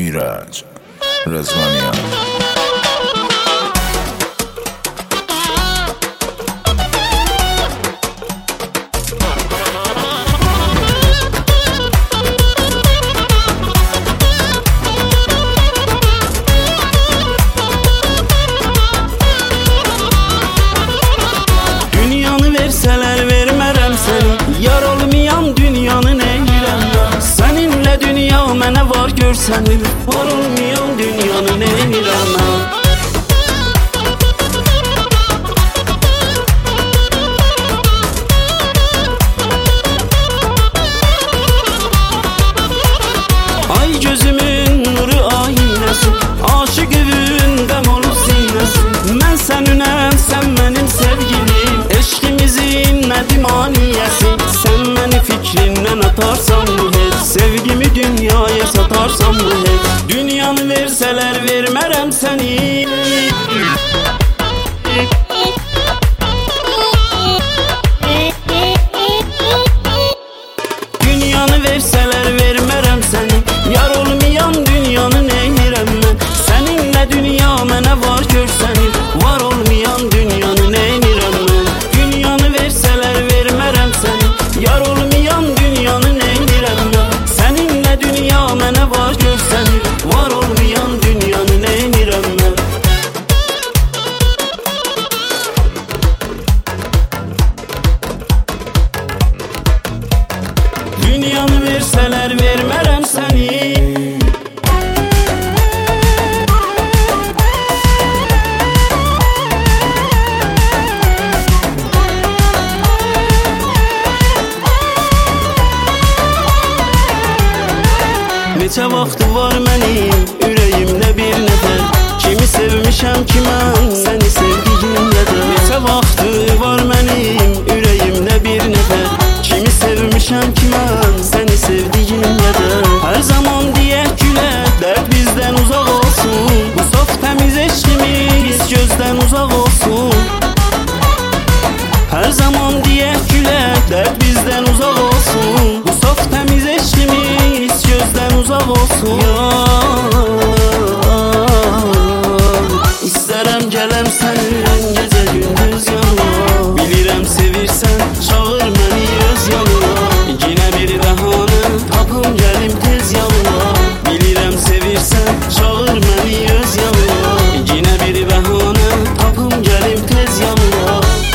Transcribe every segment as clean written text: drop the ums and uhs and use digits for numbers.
ایرج رضوانیان. Dünyanı verseler vermərəm səni, yar olmayan dünyanı neyirəm mən? Səninlə dünya mənə var görsənir, var olmayan dünyanı neyirəm mən? Ay gözümün nuru aynəsi, aşıq evindəm olur sinəsi. Mən səninəm, sən mənim sevgilim, eşqimizin nədimaniyəsi. Sən məni fikrindən atarsan bu heç, sevgimi dünyaya satarsan bu heç. Dünyanı versələr vermərəm səni. Dünyanı versələr vermərəm səni, yar olmayan dünyanı neyirəm mən? Səninlə dünya mənə var görsənir, var olmayan dünyanı neyirəm mən? Dünyanı versələr vermərəm səni, yar olmayan dünyanı neyirəm mən? Səninlə dünya mənə var görsənir, var olmayan dünyanı neyirəm mən? Dünyanı versələr vermərəm səni. Neçə vaxtı var mənim ürəyimdə bir nəfər, kimi sevmişəm ki mən səni sevdiyim qədər. Neçə vaxtı var mənim ürəyimdə bir nəfər, kimi sevmişəm ki mən səni sevdiyim qədər. Hər zaman deyək gülək, dərd bizdən uzaq olsun, bu saf təmiz eşqimiz gözdən uzaq olsun. Hər zaman deyək gülək, dərd bizdən uzaq olsun, bu saf təmiz eşqimiz gözdən uzaq olsun. İstərəm gələm sənin gecə gündüz yanına, bilirəm sevirsən çağır məni öz yanına. Yenə bir bəhanə tapım gəlim tez yanına, bilirəm sevirsən çağır məni öz yanına. Yenə bir bəhanə tapım gəlim tez yanına.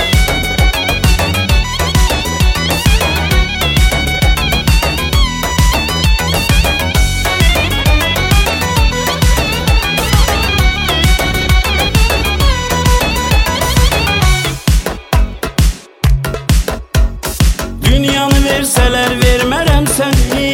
Dünyanı versələr vermərəm səni.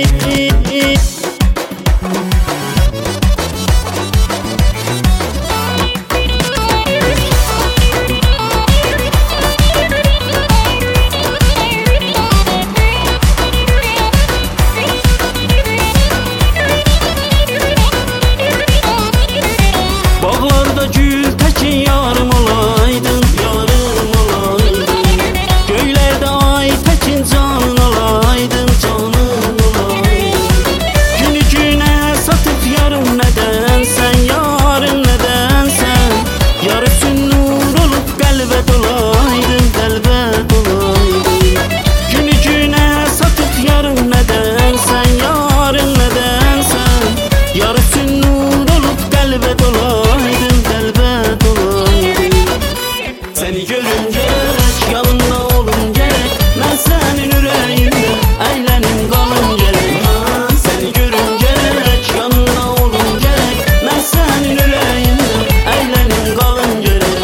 Bağlarda gül təkin yarım olaydın, yarım olaydın. Göylərdə ay təkin canın olaydın, canın olaydın. Günü günə satıb yarım nədənsən, yarım nədənsən. Yarısı nur olub qəlbə dolaydın, qəlbə dolaydın. Günü günə satıb yarım nədənsən, yarım nədənsən. Yarısı nur olub qəlbə dolaydın, qəlbə dolaydın. Səni görüm gərək, yanımda olum gərək, mən sənin ürəyində əylənim qalım gərək. Səni görüm gərək, yanımda olum gərək, mən sənin ürəyində əylənim qalım gərək.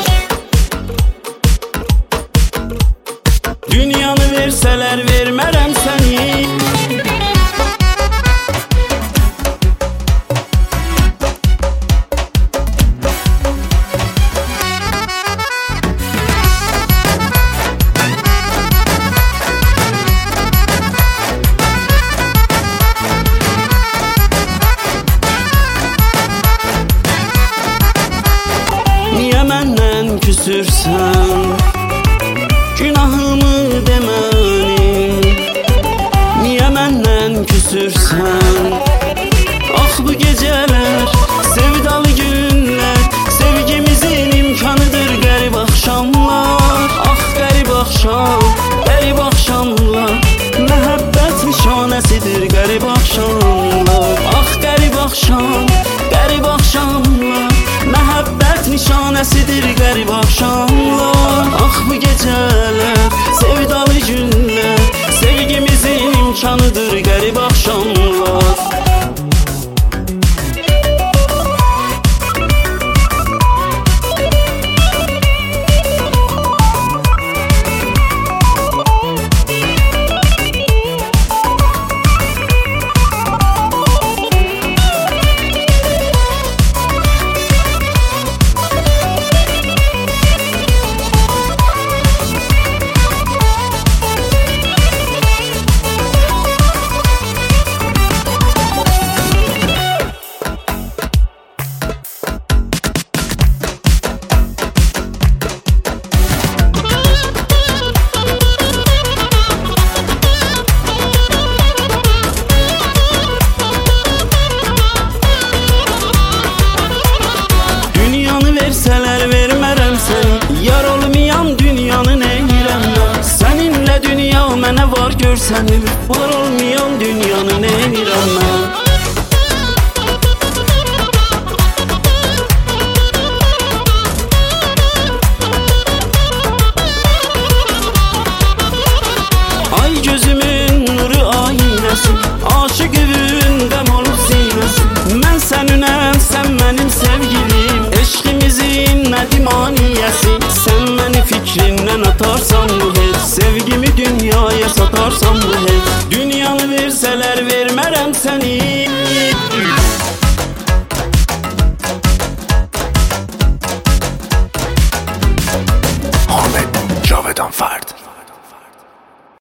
Dünyanı versələr vermərəm səni. Niyə məndən küsürsən, günahımı demənim? Niyə məndən küsürsən? Ah bu gecələr dünya mənə var görsənir. Var olmayan dünyanı neynirəm mən?